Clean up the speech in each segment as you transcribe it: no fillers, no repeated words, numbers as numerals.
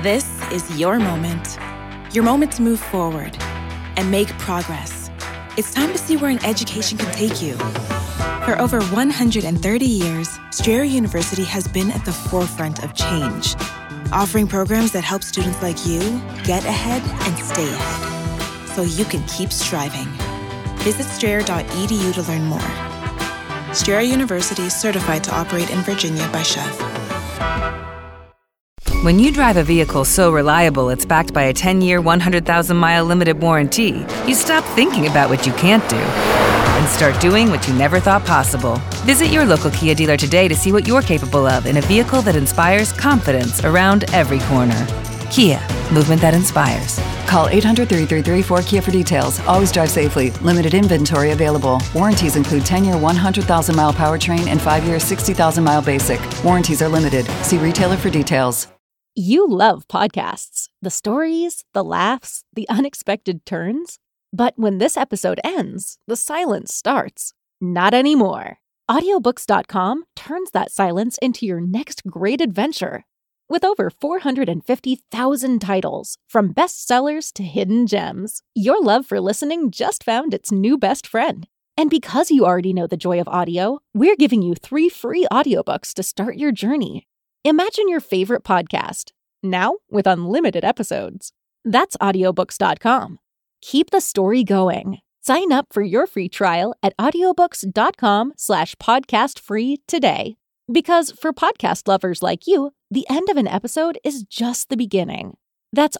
This is your moment to move forward and make progress. It's time to see where an education can take you. For over 130 years, Strayer University has been at the forefront of change, offering programs that help students like you get ahead and stay ahead, so you can keep striving. Visit strayer.edu to learn more. Strayer University is certified to operate in Virginia by Chev. When you drive a vehicle so reliable it's backed by a 10-year, 100,000-mile limited warranty, you stop thinking about what you can't do and start doing what you never thought possible. Visit your local Kia dealer today to see what you're capable of in a vehicle that inspires confidence around every corner. Kia, movement that inspires. Call 800-333-4KIA for details. Always drive safely. Limited inventory available. Warranties include 10-year 100,000-mile powertrain and 5-year 60,000-mile basic. Warranties are limited. See retailer for details. You love podcasts, the stories, the laughs, the unexpected turns. But when this episode ends, the silence starts. Not anymore. Audiobooks.com turns that silence into your next great adventure. With over 450,000 titles, from bestsellers to hidden gems, your love for listening just found its new best friend. And because you already know the joy of audio, we're giving you 3 free audiobooks to start your journey. Imagine your favorite podcast, now with unlimited episodes. That's audiobooks.com. Keep the story going. Sign up for your free trial at audiobooks.com/podcastfree today. Because for podcast lovers like you, the end of an episode is just the beginning. That's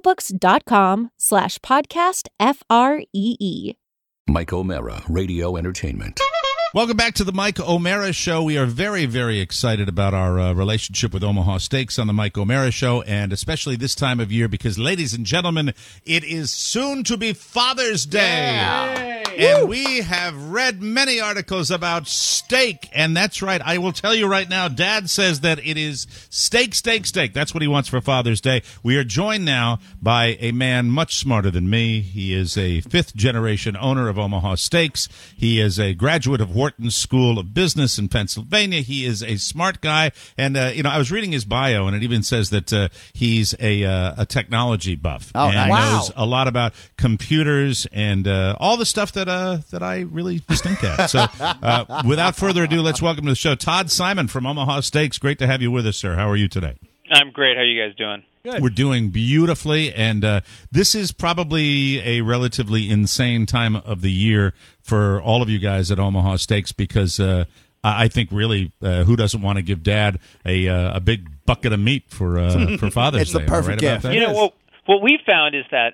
audiobooks.com/podcastfree. Mike O'Meara, Radio Entertainment. Welcome back to the Mike O'Meara Show. We are very, very excited about our relationship with Omaha Steaks on the Mike O'Meara Show, and especially this time of year because, ladies and gentlemen, it is soon to be Father's Day. Yeah. And we have read many articles about steak, and that's right. I will tell you right now, Dad says that it is steak, steak, steak. That's what he wants for Father's Day. We are joined now by a man much smarter than me. He is a 5th-generation owner of Omaha Steaks. He is a graduate of Wharton School of Business in Pennsylvania. He is a smart guy, and I was reading his bio, and it even says that he's a technology buff and knows a lot about computers and all the stuff that I really stink at. So, without further ado, let's welcome to the show Todd Simon from Omaha Steaks. Great to have you with us, sir. How are you today? I'm great. How are you guys doing? Good. We're doing beautifully, and this is probably a relatively insane time of the year for all of you guys at Omaha Steaks because I think really who doesn't want to give Dad a big bucket of meat for Father's It's Day? the perfect gift. You know, what we found is that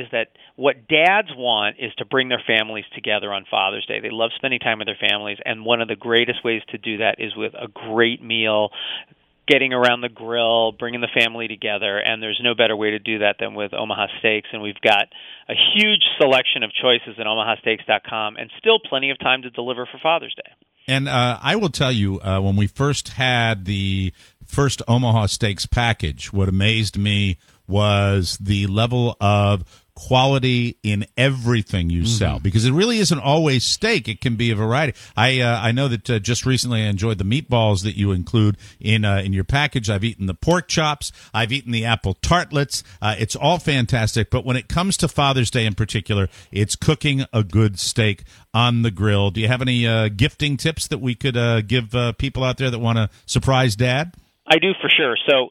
what dads want is to bring their families together on Father's Day. They love spending time with their families, and one of the greatest ways to do that is with a great meal, getting around the grill, bringing the family together, and there's no better way to do that than with Omaha Steaks, and we've got a huge selection of choices at omahasteaks.com and still plenty of time to deliver for Father's Day. And I will tell you, when we first had the first Omaha Steaks package, what amazed me was the level of quality in everything you sell, because it really isn't always steak. It can be a variety. I know that just recently I enjoyed the meatballs that you include in your package. I've eaten the pork chops. I've eaten the apple tartlets. It's all fantastic. But when it comes to Father's Day in particular, it's cooking a good steak on the grill. Do you have any gifting tips that we could give people out there that want to surprise Dad? I do, for sure. So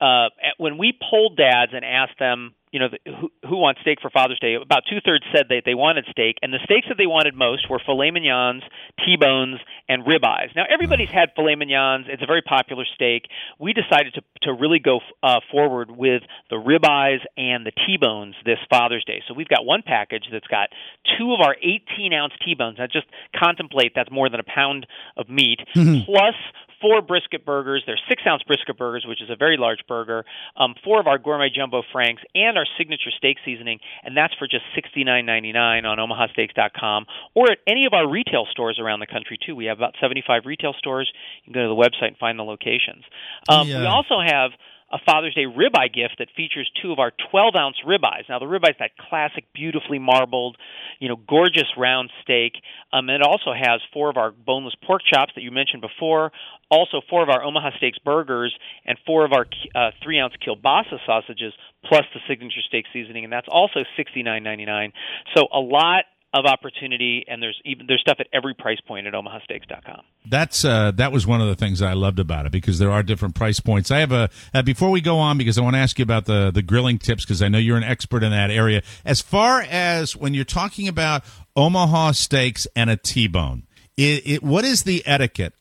when we polled dads and asked them, who wants steak for Father's Day, about 2/3 said that they wanted steak, and the steaks that they wanted most were filet mignons, T-bones, and ribeyes. Now, everybody's had filet mignons. It's a very popular steak. We decided to really go forward with the ribeyes and the T-bones this Father's Day. So we've got one package that's got 2 of our 18-ounce T-bones. Now, just contemplate that's more than a pound of meat, plus 4 brisket burgers. They're 6-ounce brisket burgers, which is a very large burger, 4 of our gourmet jumbo franks, and our signature steak seasoning, and that's for just $69.99 on omahasteaks.com or at any of our retail stores around the country, too. We have about 75 retail stores. You can go to the website and find the locations. We also have a Father's Day ribeye gift that features 2 of our 12-ounce ribeyes. Now, the ribeye is that classic, beautifully marbled, gorgeous round steak. And it also has 4 of our boneless pork chops that you mentioned before, also 4 of our Omaha Steaks burgers, and 4 of our 3-ounce kielbasa sausages, plus the signature steak seasoning, and that's also $69.99. So a lot of opportunity, and there's stuff at every price point at omahasteaks.com. That was one of the things I loved about it, because there are different price points. I have before we go on, because I want to ask you about the grilling tips, because I know you're an expert in that area. As far as when you're talking about Omaha steaks and a T-bone, what is the etiquette?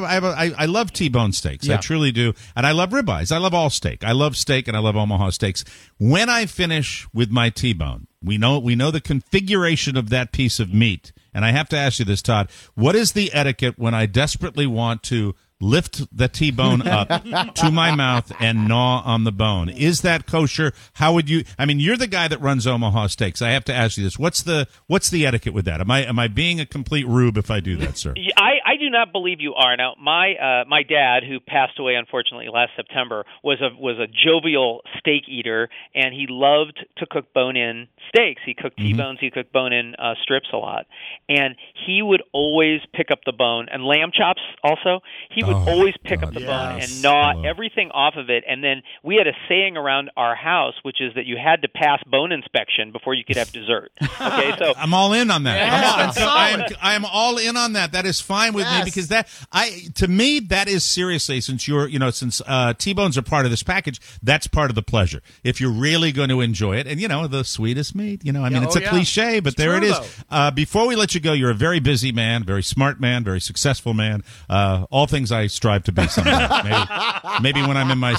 I love T-bone steaks. Yeah. I truly do. And I love ribeyes. I love all steak. I love steak, and I love Omaha steaks. When I finish with my T-bone, we know the configuration of that piece of meat. And I have to ask you this, Todd. What is the etiquette when I desperately want to lift the T-bone up to my mouth and gnaw on the bone? Is that kosher? How would you? I mean, you're the guy that runs Omaha Steaks. I have to ask you this: what's the etiquette with that? Am I being a complete rube if I do that, sir? I do not believe you are. Now, my dad, who passed away unfortunately last September, was a jovial steak eater, and he loved to cook bone-in steaks. He cooked T-bones. He cooked bone-in strips a lot, and he would always pick up the bone, and lamb chops also. He would always pick up the bone and gnaw everything off of it. And then we had a saying around our house, which is that you had to pass bone inspection before you could have dessert. Okay, so I'm all in on that. Yes, I'm all in on that. That is fine with me, because to me that is seriously, since since T-bones are part of this package, that's part of the pleasure. If you're really going to enjoy it, and the sweetest meat, it's a cliche, but there it is. Before we let you go, you're a very busy man, very smart man, very successful man. All things I strive to be someday. Maybe when I'm in my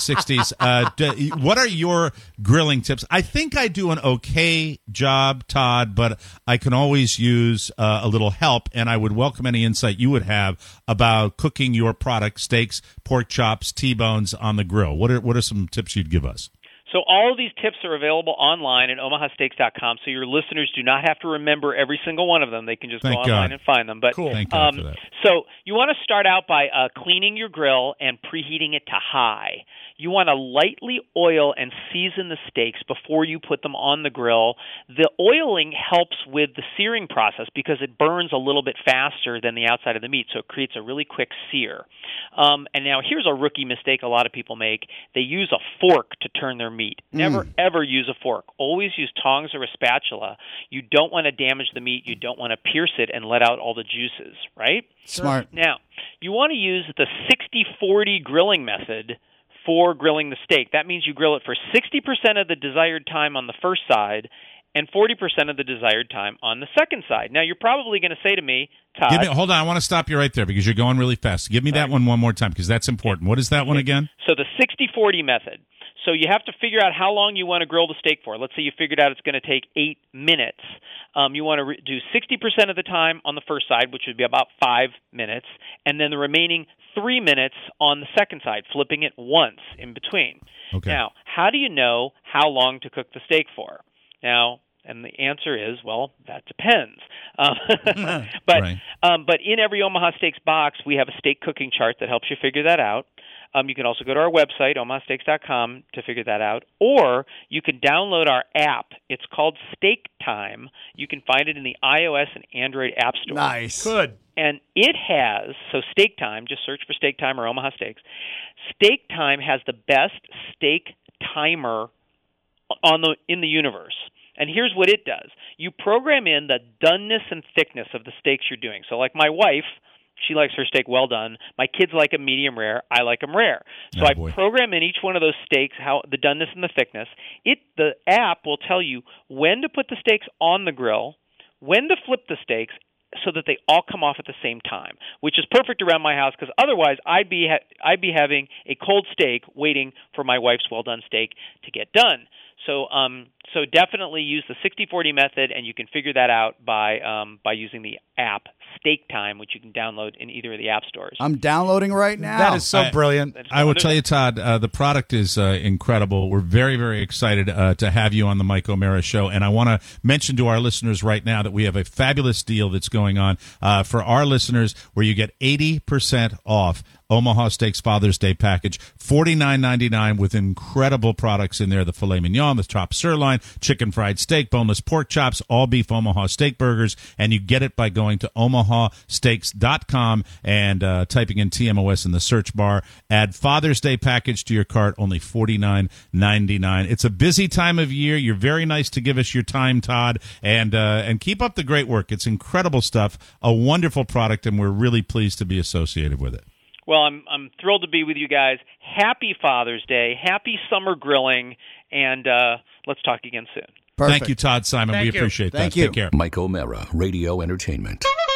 60s. What are your grilling tips? I think I do an okay job, Todd, but I can always use a little help, and I would welcome any insight you would have about cooking your product, steaks, pork chops, T-bones on the grill. What are some tips you'd give us? So all of these tips are available online at omahasteaks.com, so your listeners do not have to remember every single one of them. They can just go online and find them. But cool. Thank God for that. So you want to start out by cleaning your grill and preheating it to high. You want to lightly oil and season the steaks before you put them on the grill. The oiling helps with the searing process because it burns a little bit faster than the outside of the meat, so it creates a really quick sear. And now here's a rookie mistake a lot of people make. They use a fork to turn their meat. Never, ever use a fork. Always use tongs or a spatula. You don't want to damage the meat. You don't want to pierce it and let out all the juices, right? Smart. Now, you want to use the 60-40 grilling method for grilling the steak. That means you grill it for 60% of the desired time on the first side and 40% of the desired time on the second side. Now, you're probably going to say to me, Todd... hold on, I want to stop you right there because you're going really fast. Give me that one more time because that's important. What is that one again? So the 60-40 method. So you have to figure out how long you want to grill the steak for. Let's say you figured out it's going to take 8 minutes. You want to do 60% of the time on the first side, which would be about 5 minutes, and then the remaining 3 minutes on the second side, flipping it once in between. Okay. Now, how do you know how long to cook the steak for? Now, and the answer is, well, that depends. But in every Omaha Steaks box, we have a steak cooking chart that helps you figure that out. You can also go to our website, omahasteaks.com, to figure that out. Or you can download our app. It's called Steak Time. You can find it in the iOS and Android app store. Nice. Good. And it has, so Steak Time, just search for Steak Time or Omaha Steaks. Steak Time has the best steak timer in the universe. And here's what it does. You program in the doneness and thickness of the steaks you're doing. So like my wife, she likes her steak well done. My kids like them medium rare. I like them rare. So I program in each one of those steaks how the doneness and the thickness. The app will tell you when to put the steaks on the grill, when to flip the steaks, so that they all come off at the same time, which is perfect around my house because otherwise I'd be having a cold steak waiting for my wife's well done steak to get done. So definitely use the 60-40 method, and you can figure that out by using the app Steak Time, which you can download in either of the app stores. I'm downloading right now. That is so brilliant. I will tell you, Todd, the product is incredible. We're very, very excited to have you on the Mike O'Meara Show, and I want to mention to our listeners right now that we have a fabulous deal that's going on for our listeners where you get 80% off Omaha Steaks Father's Day package, $49.99 with incredible products in there. The filet mignon, the chopped sirloin, chicken fried steak, boneless pork chops, all beef Omaha steak burgers. And you get it by going to omahasteaks.com and typing in TMOS in the search bar. Add Father's Day package to your cart, only $49.99. It's a busy time of year. You're very nice to give us your time, Todd, and keep up the great work. It's incredible stuff, a wonderful product, and we're really pleased to be associated with it. Well, I'm thrilled to be with you guys. Happy Father's Day. Happy summer grilling, and let's talk again soon. Perfect. Thank you, Todd Simon. We appreciate that. Thank you. Take care. Mike O'Meara, Radio Entertainment.